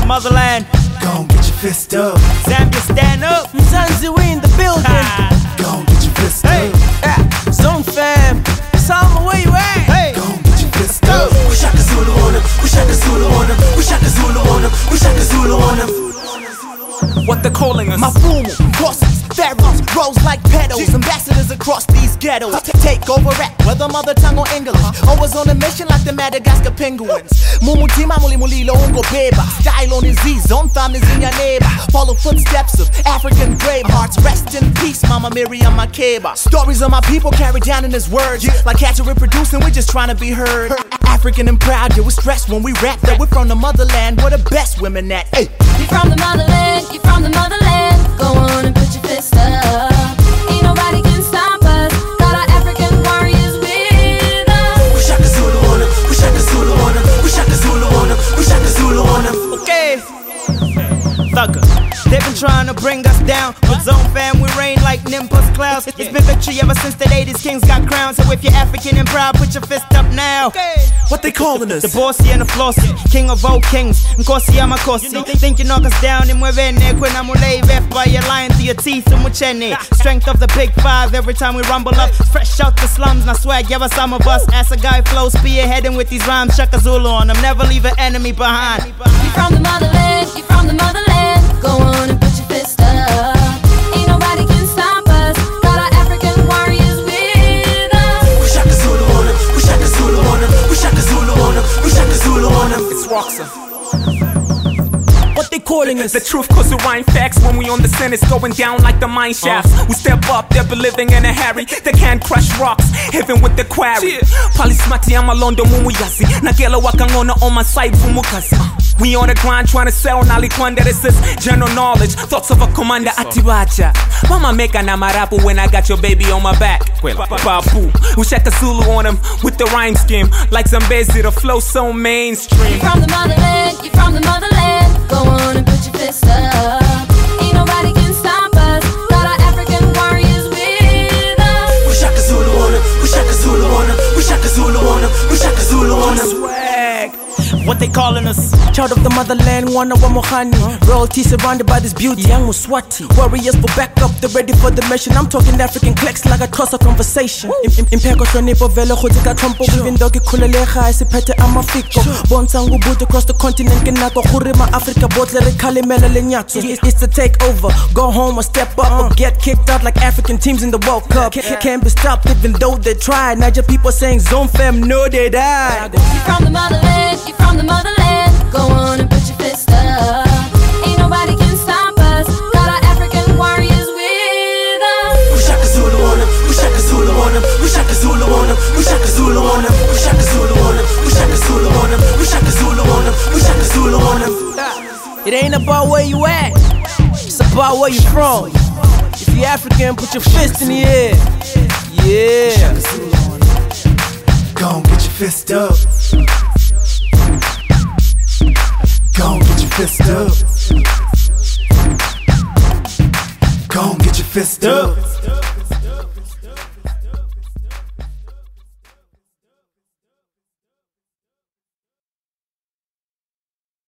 motherland. Gon' get your fist up. Zambia, stand up. Mzanzi, we in the building. Gon' get your fist up. Zone fam, Salma, where you at? Hey. Gon' get your fist up. We Shaka Zulu on him. We Shaka Zulu on him. We Shaka Zulu on him. We Shaka Zulu on him. What they're calling us. Mafumu, bosses, pharaohs, rolls like pedals, ambassadors across these ghettos. Take over rap, whether mother tongue or English. Always on a mission like the Madagascar penguins. Mumutima muli mulilo ungo beba. Style on his Z's, on fam is in your neighbor. Follow footsteps of African brave hearts. Rest in peace, Mama Miriam Makeba. Stories of my people carried down in his words. Like cats are reproducing, we're just trying to be heard. African and proud, yeah, we're stressed when we rap that we're from the motherland, where the best women at. Hey. You from the motherland, you from the motherland. Go on and put your fist up. Ain't nobody can stop us. Got our African warriors with us. We Shaka Zulu on him. We Shaka Zulu on him. We Shaka Zulu on him. We Shaka Zulu on him. Okay. Thugger. They've been trying to bring us down, but Zone fam, we reign like Nimbus clouds. It's been victory ever since the 80s, kings got crowns. So if you're African and proud, put your fist up now. What they calling us? The bossy and the flossy, king of all kings. Nkosi Amakosi. Think you knock us down and we're in there. Kwena mulei ref by your lying through your teeth and muchene. Strength of the big five every time we rumble up. Fresh out the slums, now swag, give us some of us. As a guy flows, spearheading with these rhymes. Shaka Zulu on them, never leave an enemy behind. You from the motherland, you from the motherland. Go on and put your fist up. Ain't nobody can stop us. Got our African warriors with us. We Shaka Zulu on him. We Shaka Zulu on him. We Shaka Zulu on him. We Shaka Zulu on him. It's Roxa. What they calling us? The truth cause we rhyme facts when we on the scene, it's going down like the mine shafts. We step up, they'll be living in a hurry. They can't crush rocks, even with the quarry. Palismati amalondo mumuyazi. Nagela wakangona on my side fumukazi. We on the grind trying to sell Nali Kwanda. This is general knowledge, thoughts of a commander Atibacha. Mama make a namarapu when I got your baby on my back. Babu, we Shaka Zulu on him with the rhyme scheme. Like Zambezi, the flow so mainstream. You from the motherland, you from the motherland. Go on and put your fist up. Ain't nobody can stop us. Got our African warriors with us. We Shaka Zulu on him. We Shaka Zulu on him. We Shaka Zulu on him. We Shaka Zulu on him. Swag. What they calling us? Child of the motherland, one of Mohani. Royalty surrounded by this beauty, young Muswati. Warriors for backup, they're ready for the mission. I'm talking African clicks like a cross a conversation. Impeko shonipo velo khotika trompo. Even though ke khulelega isiphethe amafiko. Bonsangu boot across the continent ke nako gore ma Africa botle re khalemela lenyatso. It's the takeover. Go home or step up or get kicked out like African teams in the World Cup. Can't be stopped even though they try. Niger people saying Zone fam, no they die. You from the motherland, you from the motherland. Go on and put your fist up. Ain't nobody can stop us. Got our African warriors with us. We Shaka Zulu on him. We Shaka Zulu on him. We Shaka Zulu on him. We Shaka Zulu on him. We Shaka Zulu on him. We Shaka Zulu on him. We Shaka Zulu on him. We Shaka Zulu on him. It ain't about where you at, it's about where you from. If you African, put your fist in the air. Yeah. Gon' get your fist up. Gon' get your fist up. Gon' get your fist up.